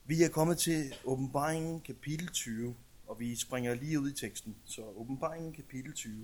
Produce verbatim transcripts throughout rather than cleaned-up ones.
Vi er kommet til Åbenbaringen kapitel tyve, og vi springer lige ud i teksten. Så Åbenbaringen kapitel tyve.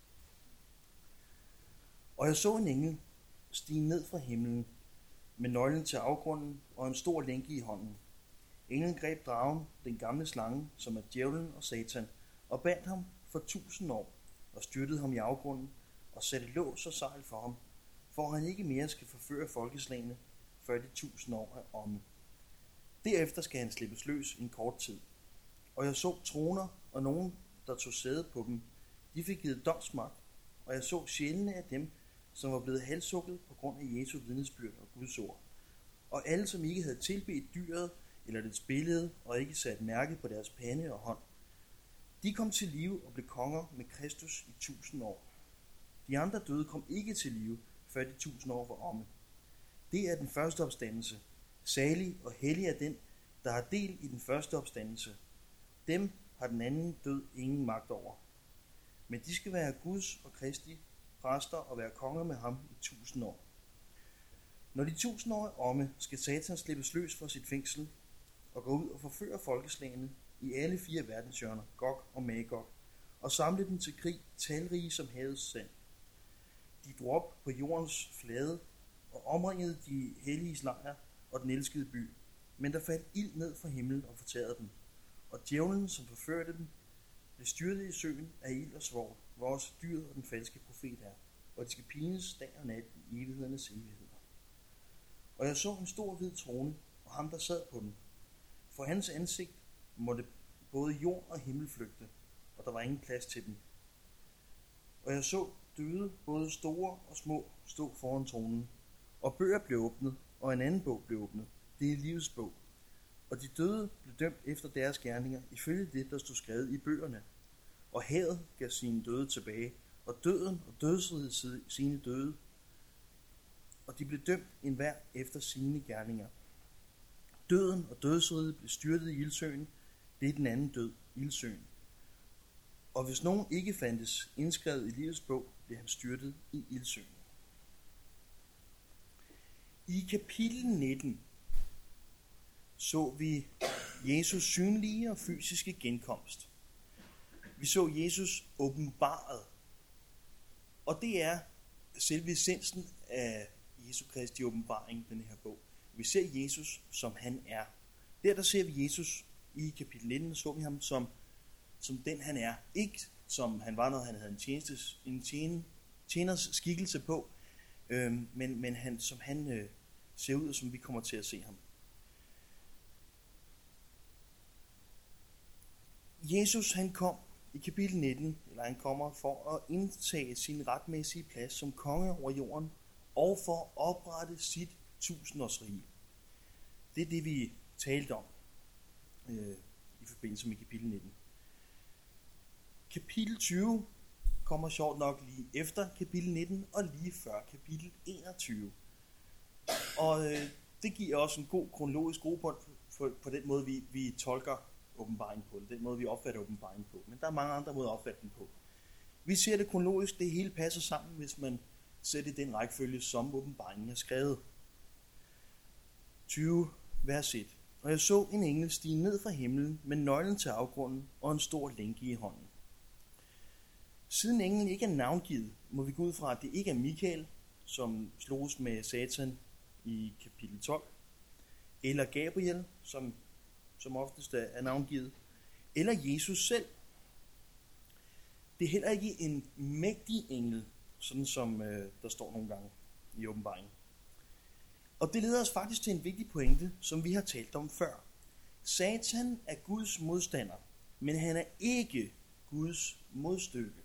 Og jeg så en engel stige ned fra himlen med nøglen til afgrunden og en stor lænke i hånden. Englen greb dragen, den gamle slange, som er djævlen og satan, og bandt ham for tusind år, og styrtede ham i afgrunden, og satte lås og sejl for ham, for han ikke mere skal forføre folkeslagene, før de tusind år er omme. Derefter skal han slippes løs i en kort tid. Og jeg så troner, og nogen, der tog sæde på dem. De fik givet domsmagt, og jeg så sjælene af dem, som var blevet halshugget på grund af Jesu vidnesbyrd og Guds ord. Og alle, som ikke havde tilbedt dyret eller dets billede, og ikke sat mærke på deres pande og hånd, de kom til live og blev konger med Kristus i tusind år. De andre døde kom ikke til live, før de tusind år var omme. Det er den første opstandelse. Salig og hellig er den, der har del i den første opstandelse. Dem har den anden død ingen magt over. Men de skal være Guds og Kristi præster og være konger med ham i tusind år. Når de tusind år er omme, skal Satan slippes løs fra sit fængsel og gå ud og forføre folkeslagene i alle fire verdenshjørner, Gog og Magog, og samle dem til krig, talrige som havets sand. De drog op på jordens flade og omringede de helliges lejr og den elskede by, men der faldt ild ned fra himlen og fortærede dem, og djævlen, som forførte dem, blev styrtet i søen af ild og svovl, hvor også dyret og den falske profet er, og de skal pines dag og nat i evighedernes evigheder. Og jeg så en stor hvid trone, og ham der sad på den. For hans ansigt måtte både jord og himmel flygte, og der var ingen plads til dem. Og jeg så døde, både store og små, stå foran tronen, og bøger blev åbnet, og en anden bog blev åbnet. Det er livets bog. Og de døde blev dømt efter deres gerninger, ifølge det, der stod skrevet i bøgerne. Og havet gav sine døde tilbage, og døden og dødsriget sine døde. Og de blev dømt enhver efter sine gerninger. Døden og dødsriget blev styrtet i ildsøen. Det er den anden død, ildsøen. Og hvis nogen ikke fandtes indskrevet i livets bog, blev han styrtet i ildsøen. I kapitel nitten så vi Jesus synlige og fysiske genkomst. Vi så Jesus åbenbaret. Og det er selve essensen af Jesu Kristi åbenbaring, den her bog. Vi ser Jesus, som han er. Der, der ser vi Jesus i kapitel nitten, så vi ham som, som den han er. Ikke som han var, når han havde en, tjenestes, en tjen, tjeners skikkelse på, øhm, men, men han, som han øh, ser ud, og som vi kommer til at se ham. Jesus, han kom i kapitel nitten, eller han kommer for at indtage sin retmæssige plads som konge over jorden, og for at oprette sit tusindårsrige. Det er det, vi talte om øh, i forbindelse med kapitel nitten. Kapitel tyve kommer sjovt nok lige efter kapitel nitten, og lige før kapitel enogtyve. Og øh, det giver også en god kronologisk grobund på, på den måde, vi, vi tolker åbenbaringen på, den måde, vi opfatter åbenbaringen på. Men der er mange andre måder at opfatte den på. Vi ser det kronologisk, det hele passer sammen, hvis man ser det i den rækkefølge, som åbenbaringen er skrevet. tyve, vers et. Og jeg så en engel stige ned fra himlen med nøglen til afgrunden og en stor lænke i hånden. Siden englen ikke er navngivet, må vi gå ud fra, at det ikke er Mikael, som sloges med Satan i kapitel tolv, eller Gabriel, som, som oftest er navngivet, eller Jesus selv. Det er heller ikke en mægtig engel, sådan som øh, der står nogle gange i åbenbaringen. Og det leder os faktisk til en vigtig pointe, som vi har talt om før. Satan er Guds modstander, men han er ikke Guds modstykke.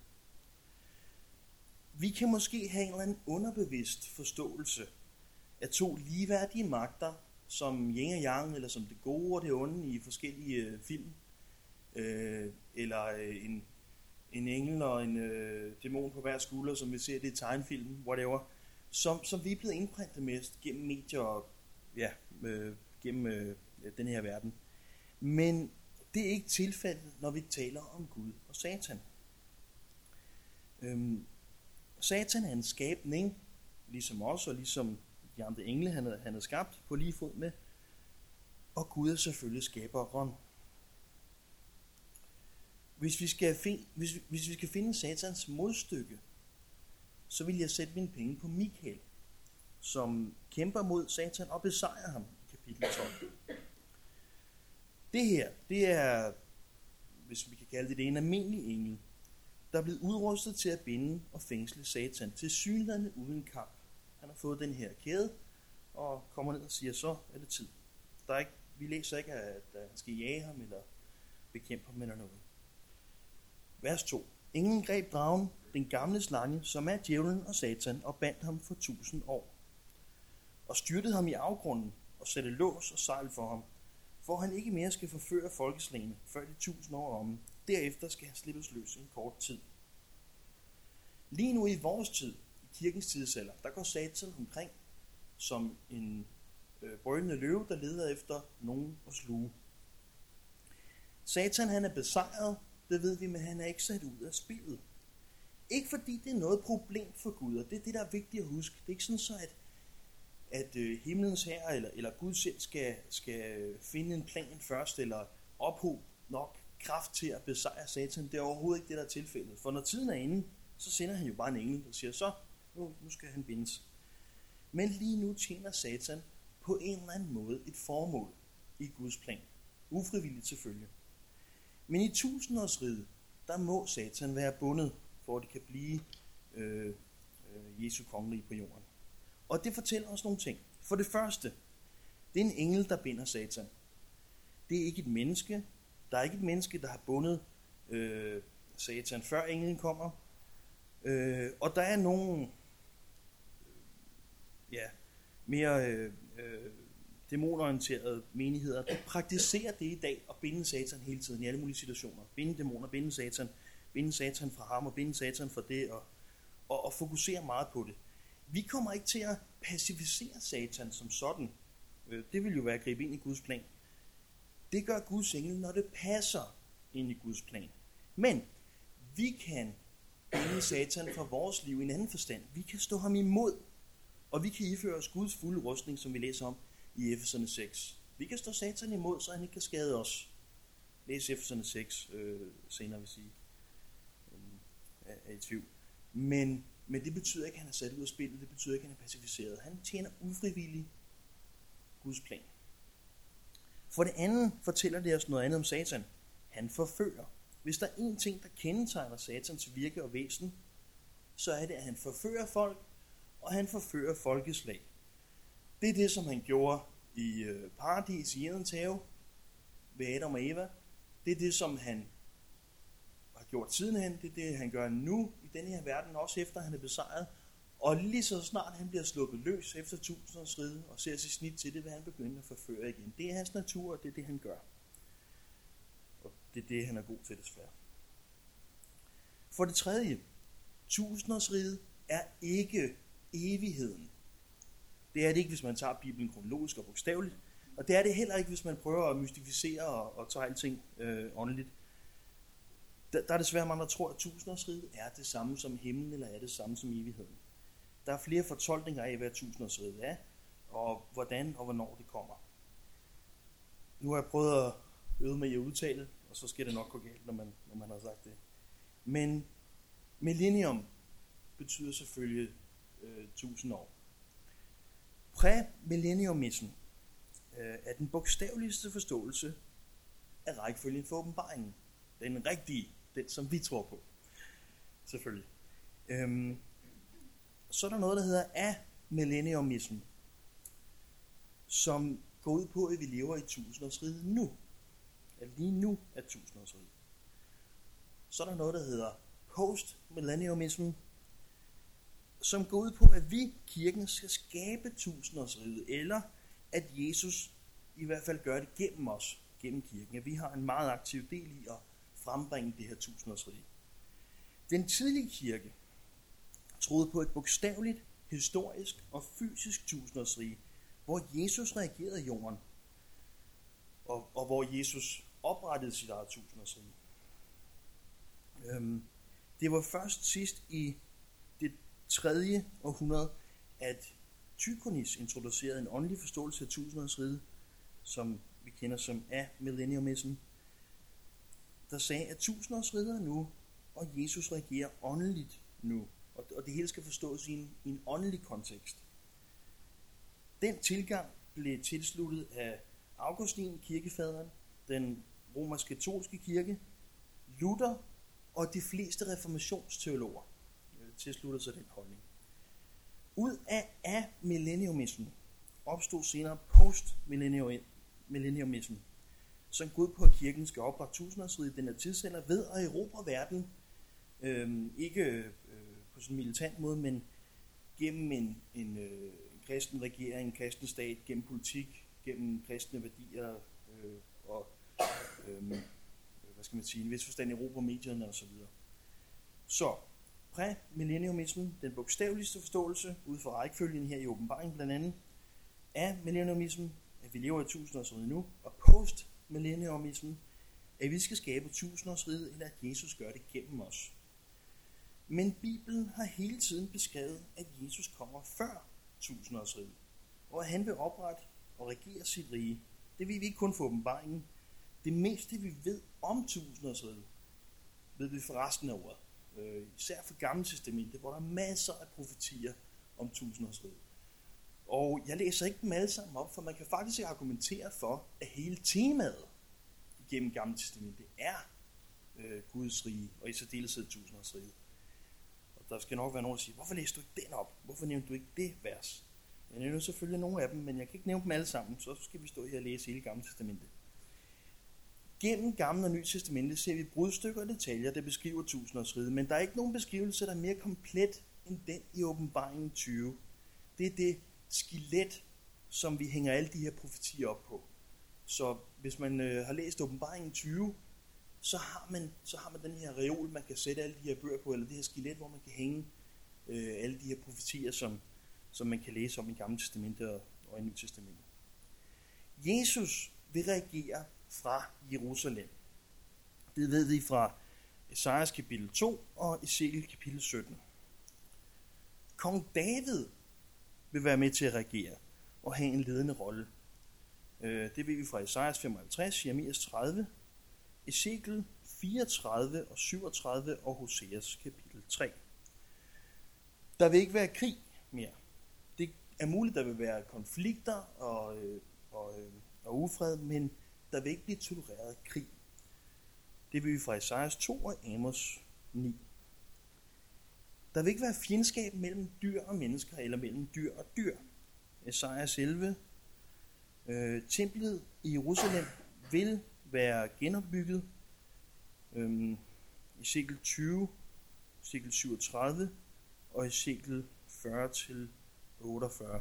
Vi kan måske have en eller anden underbevidst forståelse af to ligeværdige magter, som yin og yang, eller som det gode og det onde i forskellige øh, film, øh, eller øh, en, en engel og en øh, dæmon på hver skulder, som vi ser det i tegnefilmen, whatever, som, som vi er blevet indprintet med gennem medier og ja, øh, gennem øh, den her verden. Men det er ikke tilfældet, når vi taler om Gud og Satan. Øhm, Satan er en skabning, ligesom os og ligesom de andre engle, han havde, han havde skabt på lige fod med. Og Gud er selvfølgelig skaberen. Hvis vi skal finde, hvis, hvis vi skal finde Satans modstykke, så vil jeg sætte mine penge på Mikael, som kæmper mod Satan og besejrer ham i kapitel tolv. Det her, det er, hvis vi kan kalde det det, en almindelig engel, der er blevet udrustet til at binde og fængsle Satan, til synligheden uden kamp. Han har fået den her kæde, og kommer ned og siger, så er det tid. Der er ikke, vi læser ikke, at han skal jage ham, eller bekæmpe ham, eller noget. Vers to. Englen greb dragen, den gamle slange, som er djævlen og Satan, og bandt ham for tusind år. Og styrtede ham i afgrunden, og satte lås og sejl for ham, for han ikke mere skal forføre folkeslagene, før de tusind år om. Derefter skal han slippes løs en kort tid. Lige nu i vores tid, i kirkens tidsalder, der går Satan omkring som en øh, brølende løve, der leder efter nogen at sluge. Satan, han er besejret, det ved vi, men han er ikke sat ud af spillet. Ikke fordi det er noget problem for Gud, og det er det, der er vigtigt at huske. Det er ikke sådan så, at, at øh, himlens herre eller, eller Gud selv skal, skal finde en plan først, eller ophob nok kraft til at besejre Satan. Det er overhovedet ikke det, der er tilfældet. For når tiden er inde, så sender han jo bare en engel, der siger, så nu, nu skal han bindes. Men lige nu tjener Satan på en eller anden måde et formål i Guds plan. Ufrivilligt selvfølgelig. Men i tusindårsriget, der må Satan være bundet, for at det kan blive øh, øh, Jesu kongerige på jorden. Og det fortæller os nogle ting. For det første, det er en engel, der binder Satan. Det er ikke et menneske. Der er ikke et menneske, der har bundet øh, Satan, før englen kommer. Øh, og der er nogle øh, ja, mere øh, øh, dæmonorienterede menigheder, der praktiserer det i dag, og binde Satan hele tiden i alle mulige situationer. Binde dæmoner, binde Satan, binde Satan fra ham, og binde Satan fra det, og, og, og fokusere meget på det. Vi kommer ikke til at pacificere Satan som sådan. Øh, det vil jo være at gribe ind i Guds plan. Det gør Guds engel, når det passer ind i Guds plan. Men vi kan binde Satan fra vores liv i en anden forstand. Vi kan stå ham imod, og vi kan iføre os Guds fulde rustning, som vi læser om i Efeserne seks. Vi kan stå Satan imod, så han ikke kan skade os. Læs Efeserne seks øh, senere, vil sige. Øh, er i tvivl. Men, men det betyder ikke, at han er sat ud af spillet. Det betyder ikke, at han er pacificeret. Han tjener ufrivillig Guds plan. For det andet fortæller det os noget andet om Satan. Han forfører. Hvis der er en ting, der kendetegner Satans virke og væsen, så er det, at han forfører folk, og han forfører folkeslag. Det er det, som han gjorde i øh, paradis i Edens have ved Adam og Eva. Det er det, som han har gjort sidenhen. Det er det, han gør nu i denne her verden, også efter han er besejret. Og lige så snart han bliver sluppet løs efter tusindsårsriget og ser sit snit til det, vil han begynde at forføre igen. Det er hans natur, og det er det, han gør. Og det er det, han er god til, desværre. For det tredje, tusindsårsriget er ikke evigheden. Det er det ikke, hvis man tager Bibelen kronologisk og bogstaveligt. Og det er det heller ikke, hvis man prøver at mystificere og, og tage alting øh, åndeligt. Der, der er desværre mange, der tror, at tusindårsriget er det samme som himlen, eller er det samme som evigheden. Der er flere fortolkninger af, hvad tusindårsriget er, og hvordan og hvornår det kommer. Nu har jeg prøvet at øve mig i at udtale, og så skal det nok gå galt, når man, når man har sagt det. Men millennium betyder selvfølgelig øh, tusind år. Præmillenniumismen øh, er den bogstaveligste forståelse af rækkefølgen for åbenbaringen. Den rigtige, den som vi tror på. Selvfølgelig. Øhm, så er der noget, der hedder amillenniumismen, som går ud på, at vi lever i tusindårsriget nu. At lige nu er tusindårsriget. Så er der noget, der hedder postmillenniumismen, som går ud på, at vi, kirken, skal skabe tusindårsriget, eller at Jesus i hvert fald gør det gennem os, gennem kirken. At vi har en meget aktiv del i at frembringe det her tusindårsrige. Den tidlige kirke troede på et bogstaveligt, historisk og fysisk tusindårsrige, hvor Jesus reagerede i jorden, og, og hvor Jesus oprettede sit eget tusindårsrige. Øhm, det var først sidst i det tredje århundrede, at Tychonis introducerede en åndelig forståelse af tusindårsriget, som vi kender som amillennialismen, der sagde, at tusindårsriget er nu, og Jesus regerer åndeligt nu. Og det hele skal forstås i en, i en åndelig kontekst. Den tilgang blev tilsluttet af Augustin, kirkefaderen, den romersk-katolske kirke, Luther og de fleste reformationsteologer tilsluttede sig den holdning. Ud af amillennialismen opstod senere postmillennialismen, som går ud på, at kirken skal oprette tusindårsriget den her tidsalder ved at erobre verden, øhm, ikke øh, på sådan en militant måde, men gennem en, en, øh, en kristen regering, en kristen stat, gennem politik, gennem kristne værdier øh, og øh, hvad skal man sige, en vis forstand erobre medierne og så videre. Så præmillennialismen, den bogstaveligste forståelse, ud fra rækkefølgen her i åbenbaringen blandt andet, af millennialismen, at vi lever i tusindårsriget nu, og postmillennialismen, at vi skal skabe tusindårsriget, eller at Jesus gør det gennem os. Men Bibelen har hele tiden beskrevet, at Jesus kommer før tusindårsriget, og at han vil oprette og regere sit rige. Det ved vi ikke kun for åbenbaringen. Det meste vi ved om tusindårsriget, ved vi for resten af året. Øh, især for Gamle Testamentet, hvor der er masser af profetier om tusindårsriget. Og jeg læser ikke dem alle sammen op, for man kan faktisk argumentere for, at hele temaet igennem Gamle Testamentet er øh, Guds rige, og i særdeleshed tusindårsriget. Og der skal nok være nogen, der siger, hvorfor læste du ikke den op? Hvorfor nævnte du ikke det vers? Jeg nævner selvfølgelig nogle af dem, men jeg kan ikke nævne dem alle sammen, så skal vi stå her og læse hele Gamle Testamentet. Gennem Gamle og Nye Testamentet ser vi brudstykker og detaljer, der beskriver tusindårsriget, men der er ikke nogen beskrivelse, der er mere komplet end den i åbenbaringen tyve. Det er det skelet, som vi hænger alle de her profetier op på. Så hvis man øh, har læst åbenbaringen tyve, så har, man, så har man den her reol, man kan sætte alle de her bøger på, eller det her skelet, hvor man kan hænge øh, alle de her profetier, som, som man kan læse om i Gamle Testamentet og, og i Nye Testamentet. Jesus vil regere fra Jerusalem. Det ved vi fra Esajas kapitel to og Ezekiel kapitel sytten. Kong David vil være med til at regere og have en ledende rolle. Det ved vi fra Esajas femoghalvtreds, Jeremias tredive, Ezekiel fireogtredive og syvogtredive og Hoseas kapitel tre. Der vil ikke være krig mere. Det er muligt, der vil være konflikter og, og, og ufred, men der vil ikke blive tolereret krig. Det vil vi fra Esajas to og Amos ni. Der vil ikke være fjendskab mellem dyr og mennesker, eller mellem dyr og dyr. Esajas elleve. Øh, templet i Jerusalem vil være genopbygget. Øh, Ezekiel tyve, Ezekiel syvogtredive og Ezekiel fyrre til otteogfyrre.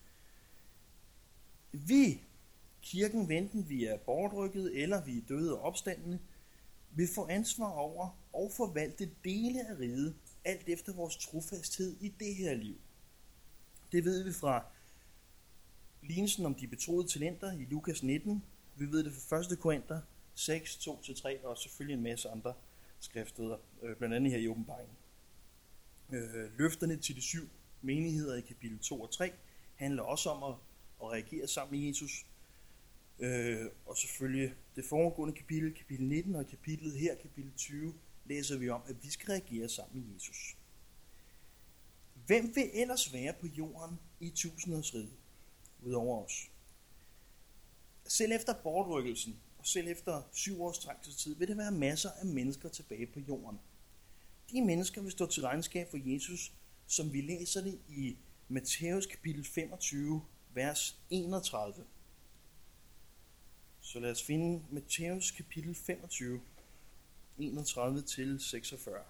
Vi, kirken, venten vi er bortrykket eller vi er døde og opstandende, vil få ansvar over og forvalte dele af riget, alt efter vores trofasthed i det her liv. Det ved vi fra lignelsen om de betroede talenter i Lukas nitten. Vi ved det fra første Korinther seks, to til tre og selvfølgelig en masse andre skriftsteder, blandt andet her i åbenbaringen. Løfterne til de syv menigheder i kapitel to og tre handler også om at, at reagere sammen med Jesus. Og selvfølgelig det foregående kapitel, kapitel nitten, og kapitlet her, kapitel tyve, læser vi om, at vi skal reagere sammen med Jesus. Hvem vil ellers være på jorden i tusindårsriget udover os? Selv efter bortrykkelsen, og selv efter syv års trængselstid, vil der være masser af mennesker tilbage på jorden. De mennesker vil stå til regnskab for Jesus, som vi læser det i Matthæus kapitel femogtyve, vers enogtredive. Så lad os finde Matthæus kapitel femogtyve, enogtredive til seksogfyrre.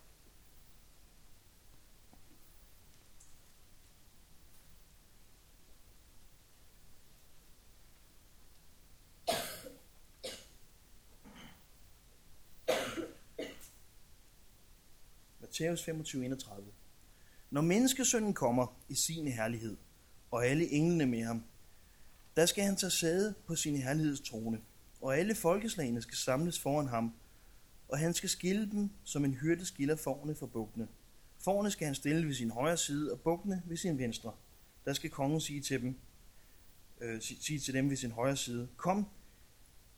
Matthæus femogtyve, enogtredive. Når menneskesønnen kommer i sin herlighed, og alle englene med ham, der skal han tage sæde på sin herlighedstrone, og alle folkeslagene skal samles foran ham, og han skal skille dem, som en hyrde skiller fårene fra bukkene. Fårene skal han stille ved sin højre side, og bukkene ved sin venstre. Der skal kongen sige til dem, øh, sige til dem ved sin højre side: Kom,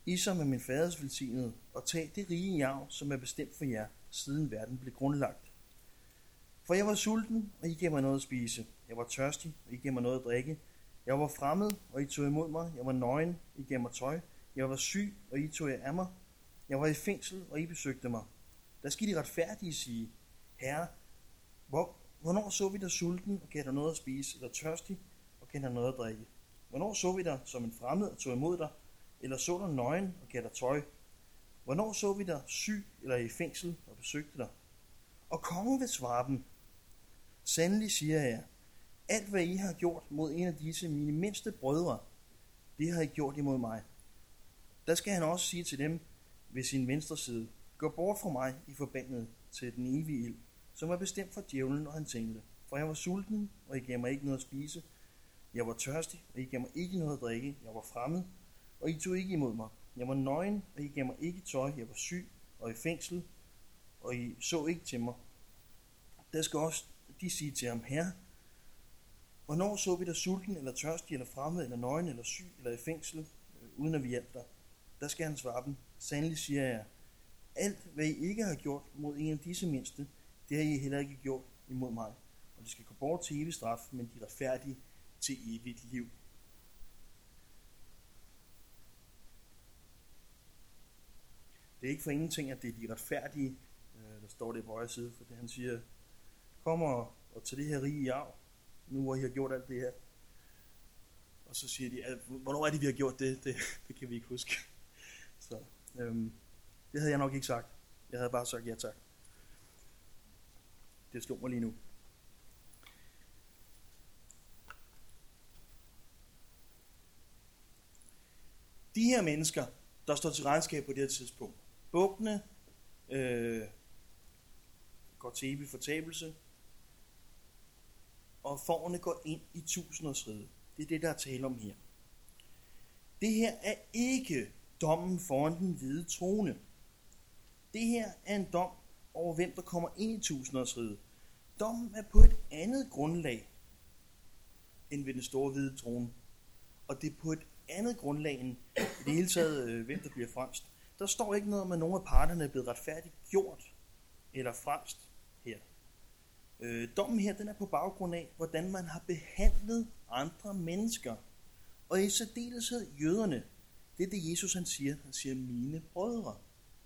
I som er min faders velsignede, og tag det rige i arv, som er bestemt for jer, siden verden blev grundlagt. For jeg var sulten, og I gav mig noget at spise. Jeg var tørstig, og I gav mig noget at drikke. Jeg var fremmed, og I tog imod mig. Jeg var nøgen, I gav mig tøj. Jeg var syg, og I tog jer af mig. Jeg var i fængsel, og I besøgte mig. Der skal de retfærdige sige, Herre, hvor, hvornår så vi dig sulten, og gav dig noget at spise, eller tørstig, og gav dig noget at drikke? Hvornår så vi dig som en fremmed, og tog imod dig, eller så dig nøgen, og gav dig tøj? Hvornår så vi dig syg, eller i fængsel, og besøgte dig? Og kongen vil svare dem, sandelig siger jeg, alt hvad I har gjort mod en af disse mine mindste brødre, det har I gjort imod mig. Der skal han også sige til dem ved sin venstre side, gå bort fra mig, I forbandet til den evige ild, som er bestemt for djævlen og hans engle. For jeg var sulten, og I gav mig ikke noget at spise. Jeg var tørstig, og I gav mig ikke noget at drikke. Jeg var fremmed, og I tog ikke imod mig. Jeg var nøgen, og I gav mig ikke tøj. Jeg var syg og i fængsel, og I så ikke til mig. Der skal også de sige til ham, Herre, hvornår så vi dig sulten, eller tørstig, eller fremmed, eller nøgen, eller syg, eller i fængsel, øh, uden at vi hjalp dig? Der skal han svare dem, sandelig siger jeg, alt hvad I ikke har gjort mod en af disse mindste, det har I heller ikke gjort imod mig. Og de skal gå bort til evig straf, men de retfærdige til evigt liv. Det er ikke for ingenting, at det er de retfærdige, der står det på højre side, for det han siger, kom og, og tag det her rige i arv, nu hvor I har gjort alt det her. Og så siger de, hvornår er det, vi har gjort det? Det, det kan vi ikke huske. Så øhm, det havde jeg nok ikke sagt. Jeg havde bare sagt ja tak. Det slog mig lige nu. De her mennesker, der står til regnskab på det her tidspunkt, bukkene øh, går til evig fortabelse, og fårene går ind i tusindårsriget. Det er det, der er tale om her. Det her er ikke dommen foran den hvide trone. Det her er en dom over, hvem der kommer ind i tusindårsriget. Dommen er på et andet grundlag, end ved den store hvide trone. Og det er på et andet grundlag, end i det hele taget, øh, hvem der bliver frelst. Der står ikke noget om, at nogle af parterne er blevet retfærdigt gjort, eller frelst her. Øh, dommen her, den er på baggrund af, hvordan man har behandlet andre mennesker. Og i særdeleshed jøderne. Det er det, Jesus han siger. Han siger, mine brødre.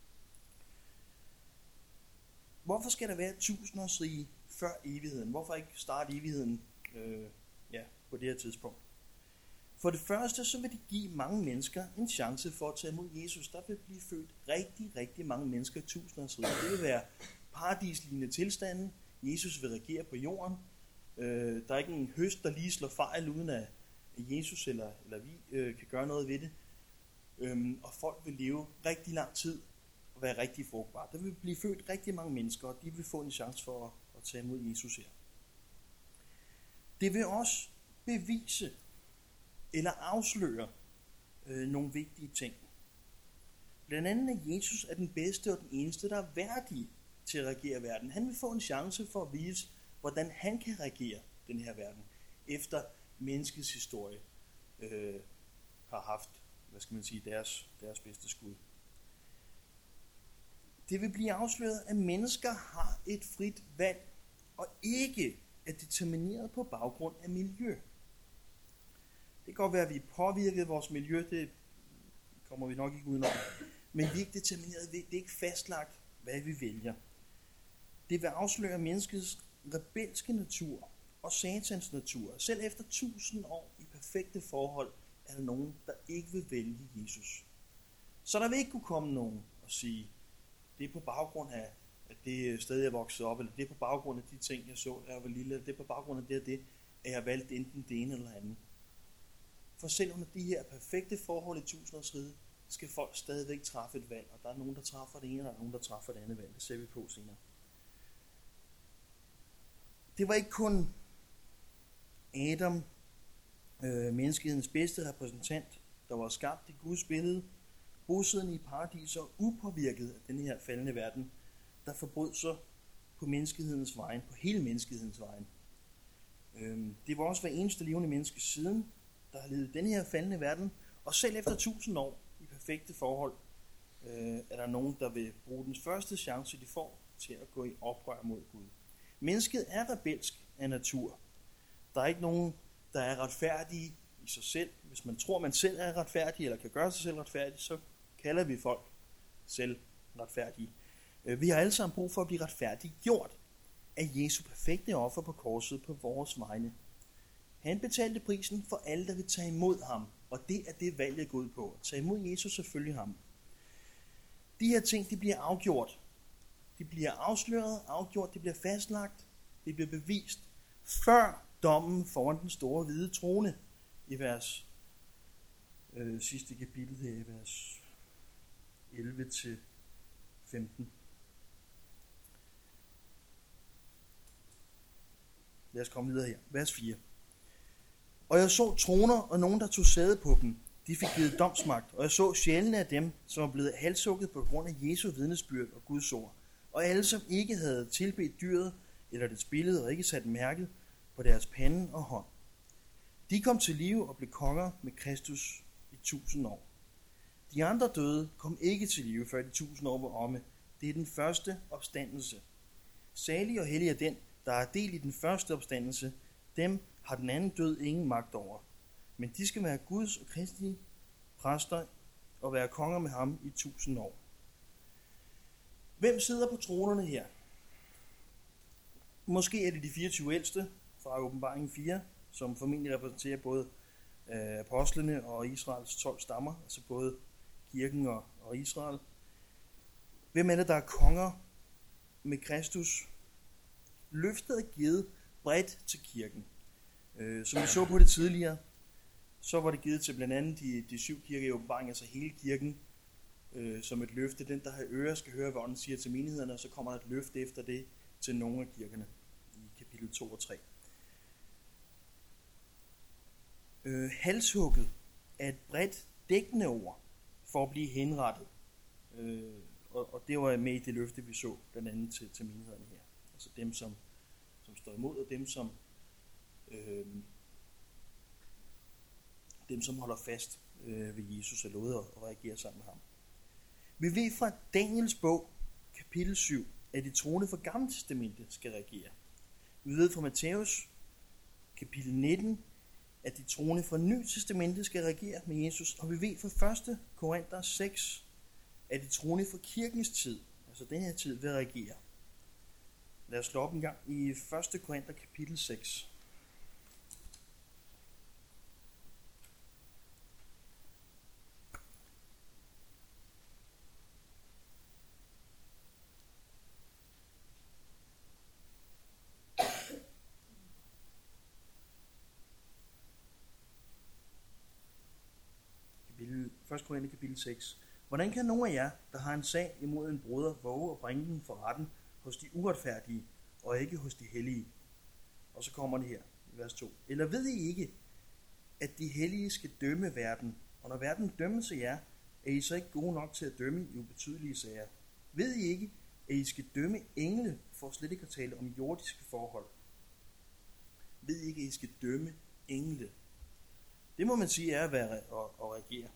Hvorfor skal der være et tusindårsrige før evigheden? Hvorfor ikke starte evigheden øh, ja, på det her tidspunkt? For det første, så vil det give mange mennesker en chance for at tage imod Jesus. Der vil blive født rigtig, rigtig mange mennesker i tusindårsriget. Det vil være paradislignende tilstande. Jesus vil regere på jorden. Øh, der er ikke en høst, der lige slår fejl, uden at Jesus eller, eller vi øh, kan gøre noget ved det. Øhm, og folk vil leve rigtig lang tid og være rigtig frugtbare. Der vil blive født rigtig mange mennesker, og de vil få en chance for at, at tage imod Jesus her. Det vil også bevise eller afsløre øh, nogle vigtige ting. Blandt andet, at Jesus er den bedste og den eneste, der er værdig til at regere verden. Han vil få en chance for at vise, hvordan han kan regere den her verden, efter menneskets historie øh, har haft, hvad skal man sige, deres, deres bedste skud. Det vil blive afsløret, at mennesker har et frit valg, og ikke er determineret på baggrund af miljø. Det kan godt være, at vi er påvirket af vores miljø, det kommer vi nok ikke udenom. Men vi er ikke determineret, det er ikke fastlagt, hvad vi vælger. Det vil afsløre menneskets rebelske natur og satans natur. Selv efter tusind år i perfekte forhold, er der nogen, der ikke vil vælge Jesus. Så der vil ikke kunne komme nogen og sige, det er på baggrund af at det sted, jeg voksede op, eller det er på baggrund af de ting, jeg så, da jeg var lille, eller det er på baggrund af det og det, at jeg valgte enten det ene eller andet. For selv under de her perfekte forhold i tusindårsriget, skal folk stadigvæk træffe et valg, og der er nogen, der træffer det ene, og der er nogen, der træffer det andet valg. Det ser vi på senere. Det var ikke kun Adam, øh, menneskehedens bedste repræsentant, der var skabt i Guds billede, bosiddende i paradis og upåvirket af den her faldende verden, der forbrød sig på menneskehedens vejen, på hele menneskehedens vejen. Øh, det var også hver eneste levende menneske siden, der har levet i den her faldende verden, og selv efter tusind år i perfekt perfekte forhold, øh, er der nogen, der vil bruge den første chance, de får, til at gå i oprør mod Gud. Mennesket er rebelsk af natur. Der er ikke nogen, der er retfærdige i sig selv. Hvis man tror, man selv er retfærdig, eller kan gøre sig selv retfærdig, så kalder vi folk selv retfærdige. Vi har alle sammen brug for at blive retfærdiggjort af Jesu perfekte offer på korset på vores vegne. Han betalte prisen for alle, der vil tage imod ham, og det er det valget går ud på. At tage imod Jesus, selvfølgelig ham. De her ting, de bliver afgjort. De bliver afsløret, afgjort, de bliver fastlagt, det bliver bevist, før dommen foran den store hvide trone i vers øh, sidste kapitel her, i vers elleve til femten. Lad os komme videre her. Vers fire. Og jeg så troner og nogen, der tog sæde på dem. De fik givet domsmagt, og jeg så sjælene af dem, som var blevet halshugget på grund af Jesu vidnesbyrd og Guds ord. Og alle, som ikke havde tilbedt dyret eller dets billede og ikke sat mærket på deres pande og hånd. De kom til live og blev konger med Kristus i tusind år. De andre døde kom ikke til live, før de tusind år var omme. Det er den første opstandelse. Salig og hellig er den, der er del i den første opstandelse. Dem har den anden død ingen magt over. Men de skal være Guds og Kristi præster og være konger med ham i tusind år. Hvem sidder på tronerne her? Måske er det de fireogtyve ældste fra Åbenbaringen fire, som formentlig repræsenterer både øh, apostlene og Israels tolv stammer, altså både kirken og, og Israel. Hvem er det, der er konger med Kristus? Løftet er givet bredt til kirken. Øh, som vi så på det tidligere, så var det givet til blandt andet de, de syv kirker i Åbenbaringen, altså hele kirken, øh, som et løfte. Den, der har ører, skal høre, hvad ånden siger til menighederne, og så kommer der et løfte efter det til nogle af kirkerne i kapitel to og tre. Øh, halshugget er et bredt dækkende ord for at blive henrettet. Øh, og, og det var med i det løfte, vi så blandt andet til, til menighederne her. Altså dem, som, som står imod, og dem, som øh, dem, som holder fast øh, ved Jesus og lovet at reagere sammen med ham. Vi ved fra Daniels bog, kapitel syv, at de troende fra Gamle Testamente skal reagere. Vi ved fra Matthæus, kapitel nitten, at de troende fra Nye Testamente skal reagere med Jesus. Og vi ved fra første Korinther seks, at de troende fra kirkens tid, altså den her tid, vil reagere. Lad os slå op en gang i første Korinther, kapitel seks. første Korinther kapitel seks. Hvordan kan nogen af jer, der har en sag imod en broder, våge at bringe den for retten hos de uretfærdige, og ikke hos de hellige? Og så kommer det her i vers to. Eller ved I ikke, at de hellige skal dømme verden, og når verden dømmer sig jer, er I så ikke gode nok til at dømme i ubetydelige sager? Ved I ikke, at I skal dømme engle, for slet ikke at tale om jordiske forhold? Ved I ikke, at I skal dømme engle? Det må man sige er at, være, at, at reagere.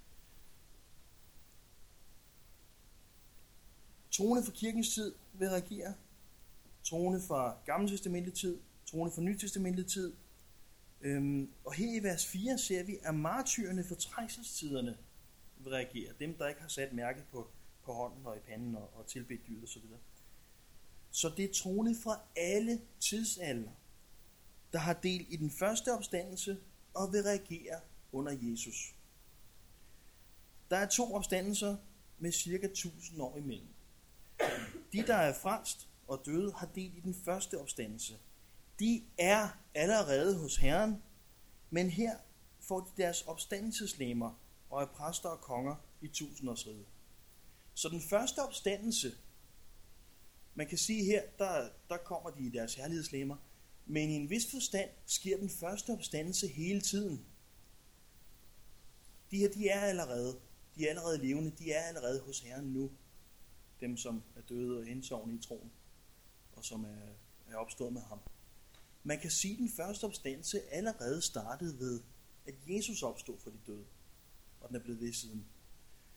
Troende fra kirkens tid vil reagere. Troende fra Gamle Testamente tid. Troende fra Nye Testamente tid. Øhm, og her i vers fire ser vi, at martyrerne fra trængselstiderne vil reagere. Dem, der ikke har sat mærke på, på hånden og i panden og, og tilbedt dyret osv. Så det er troende fra alle tidsalder, der har del i den første opstandelse og vil reagere under Jesus. Der er to opstandelser med cirka tusind år imellem. De, der er frelst og døde, har del i den første opstandelse. De er allerede hos Herren, men her får de deres opstandelseslemmer og er præster og konger i tusindårsriget. Så den første opstandelse, man kan sige her, der, der kommer de i deres herlighedslemmer, men i en vis forstand sker den første opstandelse hele tiden. De her, de er allerede, de er allerede levende, de er allerede hos Herren nu. Dem, som er døde og indsovne i troen, og som er, er opstået med ham. Man kan sige, at den første opstandelse allerede startede ved, at Jesus opstod for de døde, og den er blevet ved siden.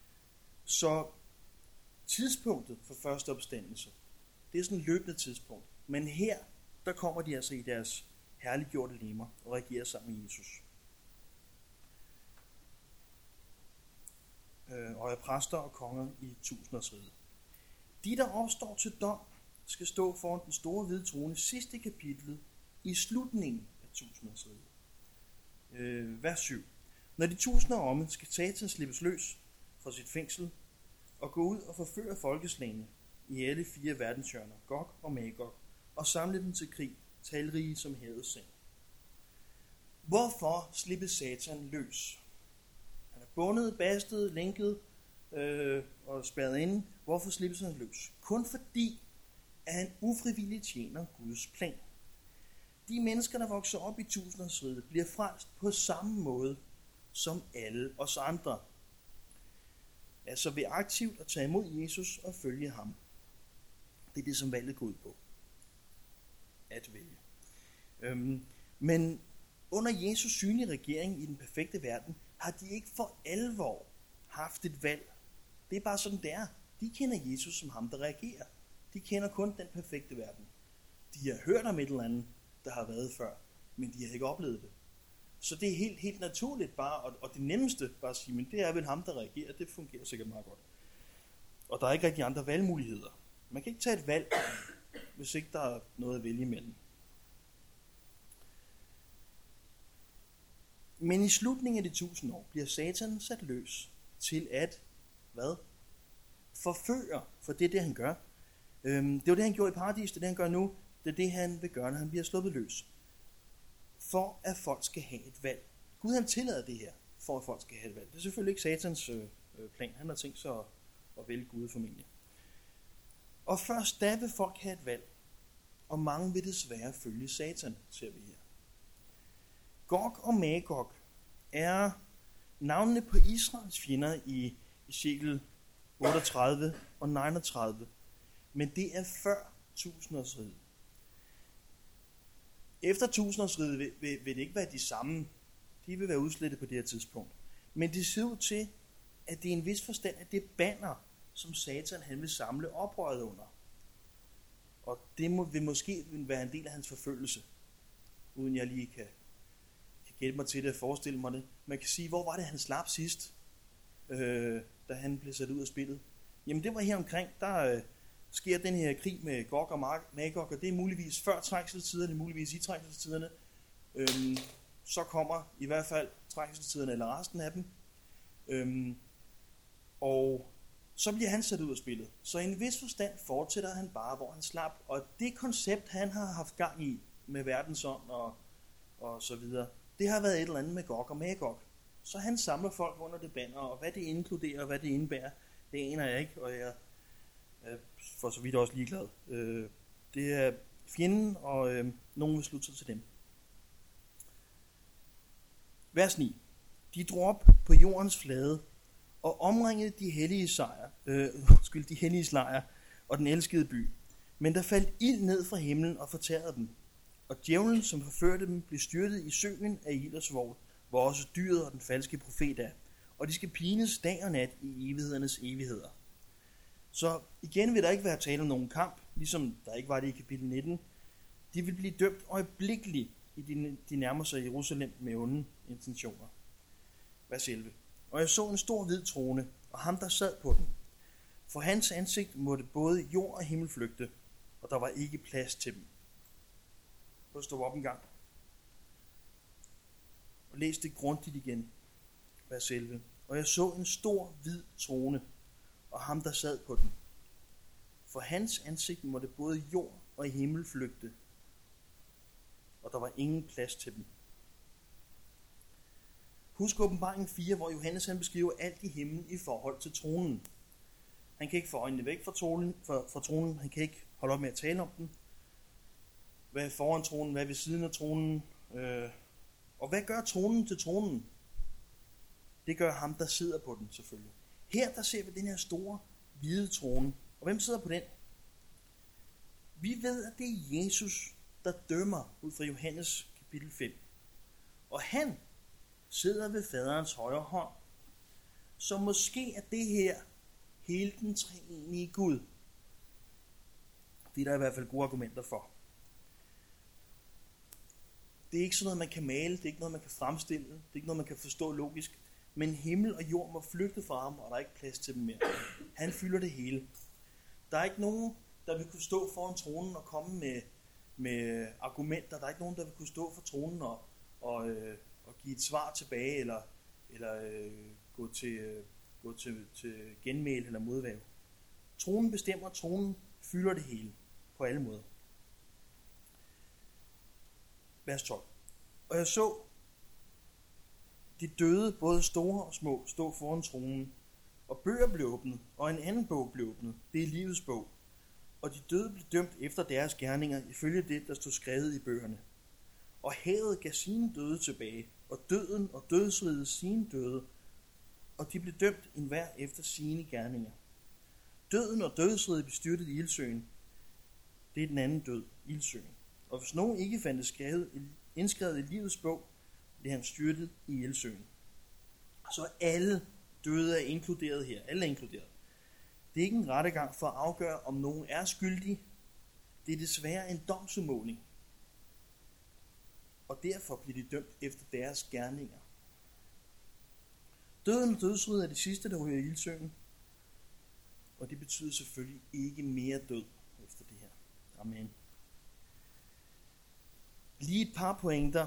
Så tidspunktet for første opstandelse, det er sådan et løbende tidspunkt. Men her, der kommer de altså i deres herliggjorte lemmer og regerer sammen med Jesus. Øh, og er præster og konger i tusindårsriget. De, der opstår til dom, skal stå foran den store hvide trone sidste kapitlet i slutningen af tusindårsriget. Øh, vers syv. Når de tusinder er omme, skal Satan slippes løs fra sit fængsel og gå ud og forføre folkeslagene i alle fire verdenshjørner, Gog og Magog, og samle dem til krig, talrige som havets sand. Hvorfor slippes Satan løs? Han er bundet, bastet, lænket øh, og spærret inde. Hvorfor slippes han løs? Kun fordi, at han ufrivilligt tjener Guds plan. De mennesker, der vokser op i tusindårsriget, bliver frelst på samme måde som alle os andre. Altså ved aktivt at tage imod Jesus og følge ham. Det er det, som valget går ud på. At vælge. Øhm, men under Jesus synlige regering i den perfekte verden, har de ikke for alvor haft et valg. Det er bare sådan, det er. De kender Jesus som ham, der reagerer. De kender kun den perfekte verden. De har hørt om et eller andet, der har været før, men de har ikke oplevet det. Så det er helt, helt naturligt bare, og, og det nemmeste bare at sige, men det er vel ham, der reagerer, det fungerer sikkert meget godt. Og der er ikke rigtig andre valgmuligheder. Man kan ikke tage et valg, hvis ikke der er noget at vælge imellem. Men i slutningen af de tusind år bliver Satan sat løs til at, hvad? Forføre, for det er det, han gør. Øhm, det var det, han gjorde i paradis, det er det, han gør nu. Det er det, han vil gøre, når han bliver sluppet løs. For at folk skal have et valg. Gud, han tillader det her, for at folk skal have et valg. Det er selvfølgelig ikke Satans øh, plan. Han har tænkt sig at, at vælge Gud formentlig. Og først da vil folk have et valg. Og mange vil desværre følge Satan, ser vi her. Gog og Magog er navnene på Israels fjender i Ezekiel otteogtredive og niogtredive. Men det er før tusindårsriget. Efter tusindårsriget vil, vil, vil det ikke være de samme. De vil være udslettet på det her tidspunkt. Men det ser ud til, at det er en vis forstand, at det banner, som Satan han vil samle oprøret under. Og det må, vil måske være en del af hans forfølgelse. Uden jeg lige kan, kan hjælpe mig til det at forestille mig det. Man kan sige, hvor var det, han slap sidst, øh, da han blev sat ud af spillet? Jamen det var her omkring, der øh, sker den her krig med Gog og Magog, og det er muligvis før trængselstiderne, muligvis i trængselstiderne. Øhm, så kommer i hvert fald trængselstiderne, eller resten af dem. Øhm, og så bliver han sat ud af spillet. Så i en vis forstand fortsætter han bare, hvor han slap. Og det koncept, han har haft gang i med verdensånd og, og så videre, det har været et eller andet med Gog og Magog. Så han samler folk under det banner, og hvad det inkluderer, og hvad det indebærer, det aner jeg ikke, og jeg er for så vidt også ligeglad. Øh, det er fjenden, og øh, nogen vil slutte sig til dem. Vers ni. De drog op på jordens flade, og omringede de hellige sejre, øh, skyld, de hellige lejre og den elskede by. Men der faldt ild ned fra himlen og fortærede dem. Og djævlen, som forførte dem, blev styrtet i søen af ild og svovl, hvor også dyret og den falske profet er. Og de skal pines dag og nat i evighedernes evigheder. Så igen vil der ikke være tale om nogen kamp, ligesom der ikke var det i kapitel nitten. De vil blive dømt øjeblikkeligt, i de, de nærmer sig Jerusalem med onde intentioner. Vers elleve. Og jeg så en stor hvid trone, og ham der sad på den. For hans ansigt måtte både jord og himmel flygte, og der var ikke plads til dem. Prøv at stå op en gang. Og læs det grundigt igen. Vers elleve. Og jeg så en stor hvid trone, og ham der sad på den. For hans ansigt måtte både jord og himmel flygte, og der var ingen plads til dem. Husk åbenbaringen fire, hvor Johannes han beskriver alt i himlen i forhold til tronen. Han kan ikke få øjnene væk fra tronen, fra, fra tronen. Han kan ikke holde op med at tale om den. Hvad er foran tronen? Hvad er ved siden af tronen? Øh, og hvad gør tronen til tronen? Det gør ham, der sidder på den selvfølgelig. Her der ser vi den her store, hvide trone. Og hvem sidder på den? Vi ved, at det er Jesus, der dømmer ud fra Johannes kapitel fem. Og han sidder ved faderens højre hånd. Så måske er det her hele den treenige Gud. Det er der i hvert fald gode argumenter for. Det er ikke sådan noget, man kan male, det er ikke noget, man kan fremstille, det er ikke noget, man kan forstå logisk, men himmel og jord må flygte fra ham, og der er ikke plads til dem mere. Han fylder det hele. Der er ikke nogen, der vil kunne stå foran tronen og komme med, med argumenter. Der er ikke nogen, der vil kunne stå for tronen og, og, øh, og give et svar tilbage, eller, eller øh, gå, til, øh, gå til, til genmæl eller modvæv. Tronen bestemmer, tronen fylder det hele på alle måder. Vers tolv. Og jeg så de døde, både store og små, stå foran tronen, og bøger blev åbnet, og en anden bog blev åbnet. Det er livets bog. Og de døde blev dømt efter deres gerninger, ifølge det, der stod skrevet i bøgerne. Og havet gav sine døde tilbage, og døden og dødsriget sine døde, og de blev dømt enhver efter sine gerninger. Døden og dødsriget blev styrtet i ildsøen. Det er den anden død, ildsøen. Og hvis nogen ikke fandt det skrevet, indskrevet i livets bog, blev han styrtet i ildsøen. Så alle døde er inkluderet her. Alle er inkluderet. Det er ikke en rettegang for at afgøre, om nogen er skyldig. Det er desværre en domsudmåling. Og derfor bliver de dømt efter deres gerninger. Døden og dødsriget er det sidste, der ryger i ildsøen. Og det betyder selvfølgelig ikke mere død efter det her. Amen. Lige et par pointer.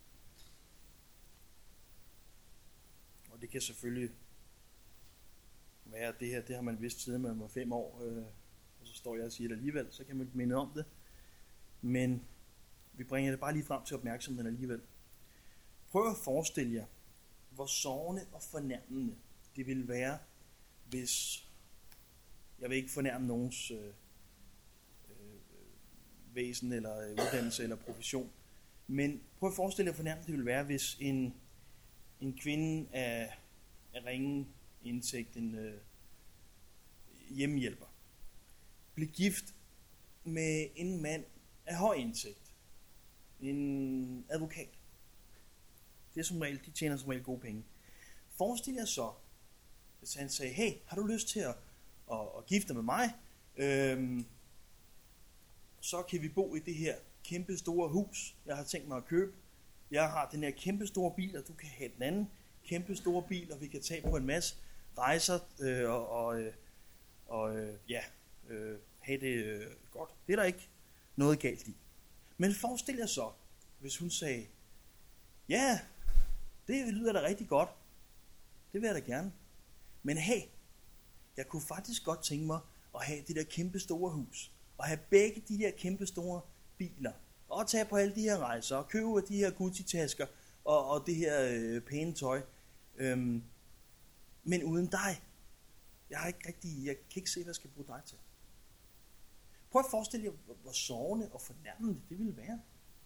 Og det kan selvfølgelig være, at det her, det har man vidst siden man var fem år, øh, og så står jeg og siger det alligevel, så kan man minde om det. Men vi bringer det bare lige frem til opmærksomheden alligevel. Prøv at forestille jer, hvor sårende og fornærmende det ville være, hvis, jeg vil ikke fornærme nogens øh, øh, væsen eller uddannelse eller profession, men prøv at forestille jer, hvor fornærmende det ville være, hvis en, en kvinde af, af ringe indtægt, en øh, hjemmehjælper, blev gift med en mand af høj indtægt, en advokat. Det er som regel, de tjener som regel gode penge. Forestil jer så, hvis han sagde, hey, har du lyst til at, at, at gifte med mig? Øhm, så kan vi bo i det her kæmpe store hus, jeg har tænkt mig at købe. Jeg har den her kæmpe store bil, og du kan have den anden kæmpe store bil, og vi kan tage på en masse rejser øh, og, og, og øh, ja, øh, have det øh, godt. Det er der ikke noget galt i. Men forestil jer så, hvis hun sagde, ja, det lyder da rigtig godt. Det vil jeg da gerne. Men hey, jeg kunne faktisk godt tænke mig at have det der kæmpe store hus, og have begge de der kæmpe store biler, og tage på alle de her rejser, og købe de her Gucci-tasker, og, og det her øh, pæne tøj. Øhm, men uden dig. Jeg har ikke rigtig, jeg kan ikke se, hvad jeg skal bruge dig til. Prøv at forestille jer, hvor, hvor sårende og fornærmende det ville være.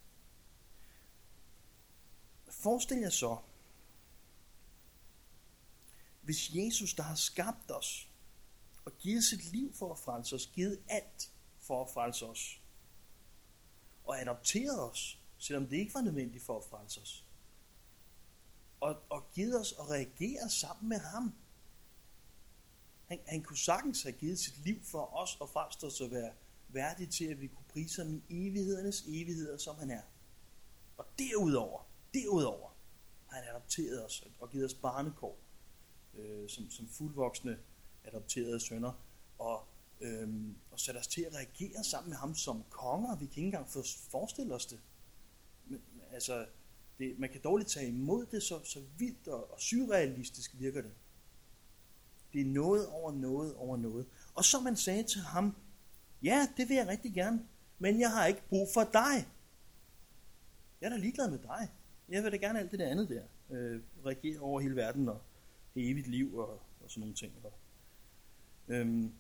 Forestil jer så, hvis Jesus, der har skabt os, og givet sit liv for at frelse os, givet alt for at frelse os, og adopteret os, selvom det ikke var nødvendigt for at frelse os, og, og givet os at reagere sammen med ham. Han, han kunne sagtens have givet sit liv for os og frelst os at være værdig til, at vi kunne prise ham i evighedernes evigheder, som han er. Og derudover, derudover har han adopteret os og givet os barnekår, øh, som, som fuldvoksne adopterede sønner, og, øh, og sat os til at reagere sammen med ham som konger. Vi kan ikke engang forestille os det. Men, altså, det, man kan dårligt tage imod det, så, så vildt og, og surrealistisk virker det. Det er noget over noget over noget. Og så man sagde til ham, ja, det vil jeg rigtig gerne, men jeg har ikke brug for dig. Jeg er da ligeglad med dig. Jeg vil da gerne alt det der andet der. Øh, regere over hele verden og evigt liv og, og sådan nogle ting. Øhm,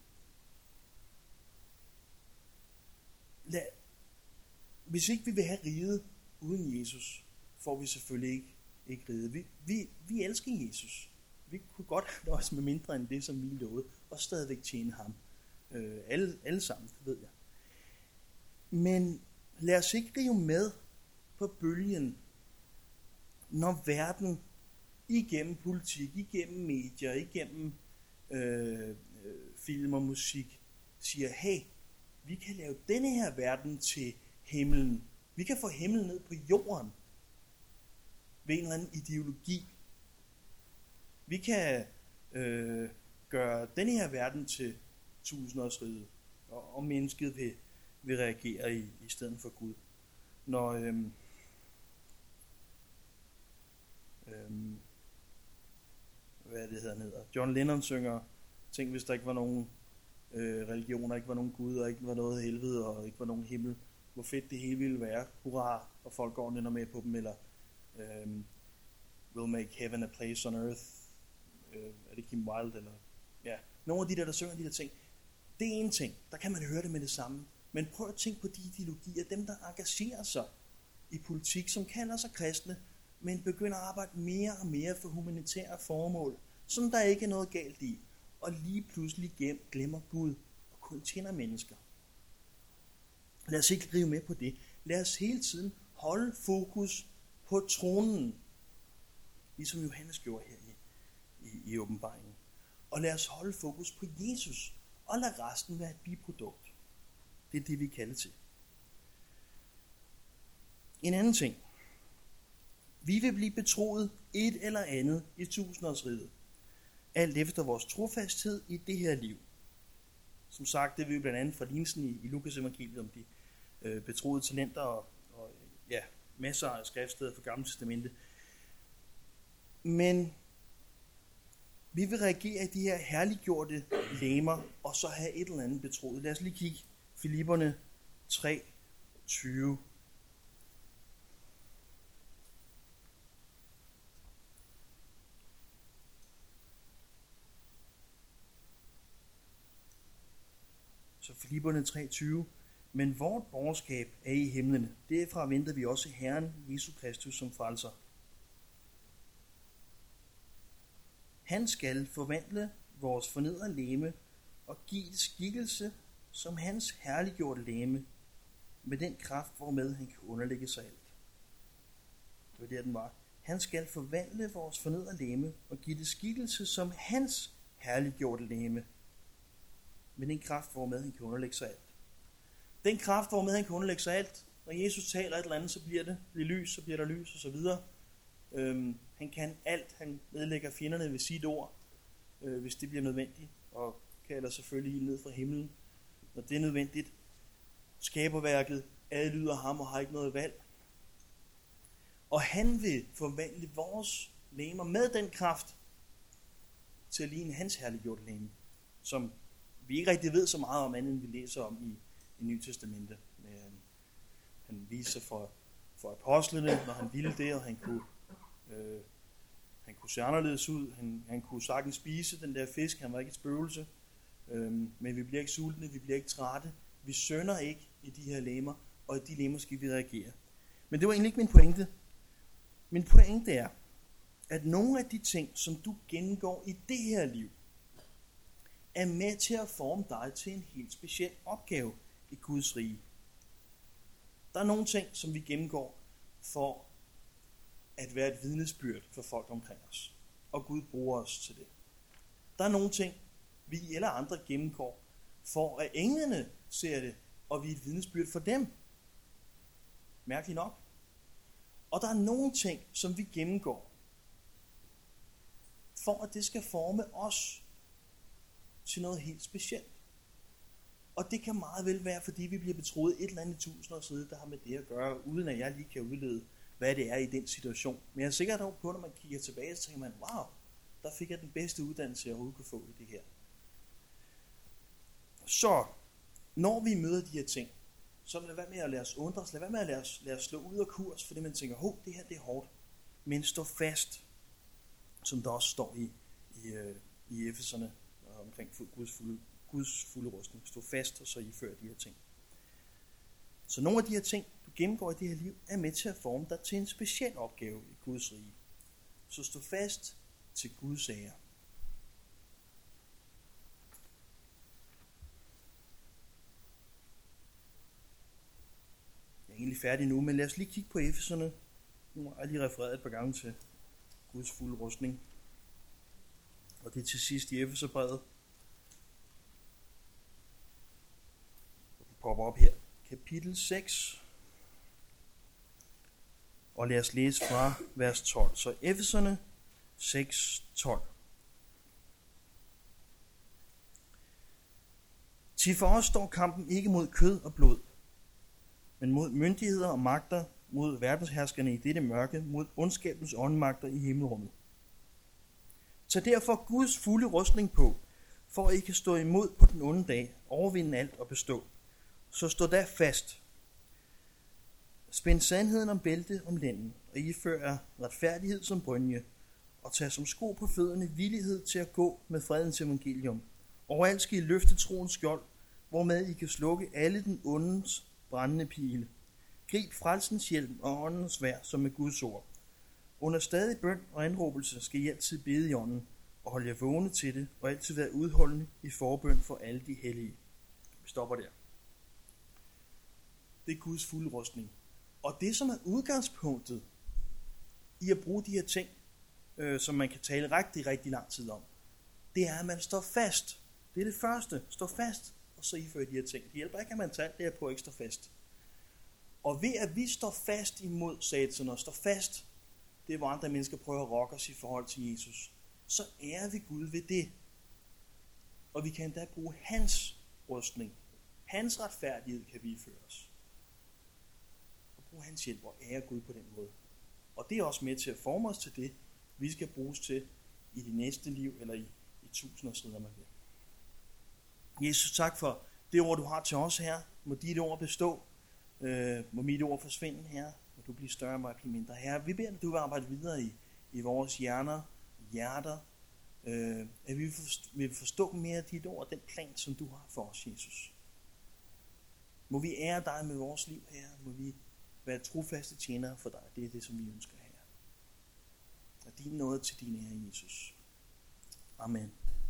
lad, hvis ikke vi vil have riget uden Jesus, får vi selvfølgelig ikke, ikke riget. Vi, vi, vi elsker Jesus. Vi kunne godt nøjes med mindre end det, som vi lovede, og stadigvæk tjene ham. Øh, alle, alle sammen, det ved jeg. Men lad os ikke rive med på bølgen, når verden igennem politik, igennem medier, igennem øh, øh, film og musik siger, hey, vi kan lave denne her verden til himlen. Vi kan få himlen ned på jorden ved en eller anden ideologi. Vi kan øh, gøre denne her verden til tusindårsriget, og, og mennesket vil, vil reagere i, i stedet for Gud. Når øhm, øhm, hvad det hedder, hedder. John Lennon synger, tænk hvis der ikke var nogen øh, religioner, ikke var nogen Gud, og ikke var noget helvede, og ikke var nogen himmel. Hvor fedt det hele ville være. Hurra, og folk går ned med på dem, eller øhm, we'll make heaven a place on earth. Øh, er det Kim Wilde, eller ja, nogle af de der, der synger de der ting. Det er en ting, der kan man høre det med det samme. Men prøv at tænke på de ideologier, dem der engagerer sig i politik, som kalder sig kristne, men begynder at arbejde mere og mere for humanitære formål, som der ikke er noget galt i, og lige pludselig glemmer Gud og kun tjener mennesker. Lad os ikke rive med på det. Lad os hele tiden holde fokus på tronen, ligesom Johannes gjorde her i, i, i åbenbaringen. Og lad os holde fokus på Jesus, og lad resten være et biprodukt. Det er det, vi kalder til. En anden ting. Vi vil blive betroet et eller andet i tusindårsriget, alt efter vores trofasthed i det her liv. Som sagt, det vil vi blandt andet fra lignelsen i, i Lukas evangeliet om de øh, betroede talenter og, og ja, masser af skriftsteder fra Gamle Testamente. Men vi vil reagere i de her herliggjorte legemer, og så have et eller andet betroet. Lad os lige kigge Filipperne tre tyve. Så Filipperne tre tyve. Men vort borgerskab er i himlene. Derfra venter vi også Herren Jesus Kristus som frelser. Han skal forvandle vores fornedrede legeme og give skikkelse som hans herliggjorte legeme med den kraft, hvormed han kan underlægge sig alt. Det var der, den var. Han skal forvandle vores fornedrede legeme og give det skikkelse som hans herliggjorte legeme med den kraft, hvormed han kan underlægge sig alt. Den kraft, hvormed han kan underlægge sig alt. Når Jesus taler et eller andet, så bliver det, bliver lys, så bliver der lys og så videre. Øhm, han kan alt. Han nedlægger fjenderne ved sit ord, øh, hvis det bliver nødvendigt, og kalder selvfølgelig ild ned fra himlen, når det er nødvendigt. Skaberværket adlyder ham og har ikke noget valg. Og han vil forvandle vores legemer med den kraft til at ligne hans herliggjorte legeme, som vi ikke rigtig ved så meget om, andet end vi læser om i i Nye Testamente. Han viser for, for apostlene, når han ville det, og han kunne, øh, han kunne se anderledes ud. Han, han kunne sagtens spise den der fisk. Han var ikke et spøgelse. Øh, men vi bliver ikke sultne, vi bliver ikke trætte. Vi synder ikke i de her legemer, og i de legemer skal vi reagere. Men det var egentlig ikke min pointe. Min pointe er, at nogle af de ting, som du gennemgår i det her liv, er med til at forme dig til en helt speciel opgave i Guds rige. Der er nogle ting, som vi gennemgår for at være et vidnesbyrd for folk omkring os. Og Gud bruger os til det. Der er nogle ting, vi eller andre gennemgår for at englene ser det, og vi er et vidnesbyrd for dem. Mærkeligt nok. Og der er nogle ting, som vi gennemgår for at det skal forme os til noget helt specielt. Og det kan meget vel være, fordi vi bliver betroet et eller andet tusind år siden, der har med det at gøre, uden at jeg lige kan udlede, hvad det er i den situation. Men jeg er sikker dog på, når man kigger tilbage, så tænker man, wow, der fik jeg den bedste uddannelse, jeg overhovedet kunne få i det her. Så, når vi møder de her ting, så lad være med at lade os undres, lad være med at lade os, lade os slå ud af kurs, fordi man tænker, hov, det her det er hårdt. Men stå fast, som der også står i, i, i Efeserne omkring Guds fulde, Guds fulde rustning. Stå fast, og så ifør de her ting. Så nogle af de her ting, du gennemgår i det her liv, er med til at forme dig til en speciel opgave i Guds rige. Så stå fast til Guds ære. Jeg er egentlig færdig nu, men lad os lige kigge på Efeserne. Nu har jeg lige refereret et par gange til Guds fulde rustning. Og det er til sidst i Efeserbrevet. hopper op her. Kapitel seks. Og lad os læse fra vers tolv. Så Efeserne seks tolv. Til for os står kampen ikke mod kød og blod, men mod myndigheder og magter, mod verdensherskerne i dette mørke, mod ondskabens åndemagter i himmelrummet. Tag derfor Guds fulde rustning på, for at I kan stå imod på den onde dag, overvinde alt og bestå. Så stå da fast. Spænd sandheden om bælte om lænden, og ifør jer retfærdighed som brynje, og tag som sko på fødderne villighed til at gå med fredens evangelium. Overalt skal I løfte troens skjold, hvormed I kan slukke alle den ondens brændende pile. Grib frelsens hjelm og åndens sværd, som er Guds ord. Under stadig bøn og anråbelse skal I altid bede i ånden, og holde jer vågne til det, og altid være udholdende i forbøn for alle de hellige. Vi stopper der. Det er Guds fulde rustning. Og det, som er udgangspunktet i at bruge de her ting, øh, som man kan tale rigtig, rigtig lang tid om, det er, at man står fast. Det er det første. Stå fast, og så iføre de her ting. Det hjælper ikke, at man tager det her på at ikke stå fast. Og ved at vi står fast imod Satan og står fast, det er, hvor andre mennesker prøver at rokke os i forhold til Jesus, så ærer vi Gud ved det. Og vi kan endda bruge hans rustning. Hans retfærdighed kan vi iføre os. Og bruge hans hjælp og ære Gud på den måde. Og det er også med til at forme os til det, vi skal bruges til i det næste liv, eller i, i tusindårsriget, man vil. Jesus, tak for det ord, du har til os her. Må dit ord bestå. Øh, må mit ord forsvinde her. Må du blive større, må jeg blive mindre. Herre, vi beder, at du vil arbejde videre i, i vores hjerner, hjerter. Øh, at vi vil forstå, vi vil forstå mere af dit ord, den plan, som du har for os, Jesus. Må vi ære dig med vores liv her. Må vi være trofaste tjenere for dig. Det er det, som vi ønsker her. Og din nåde til din ære, Jesus. Amen.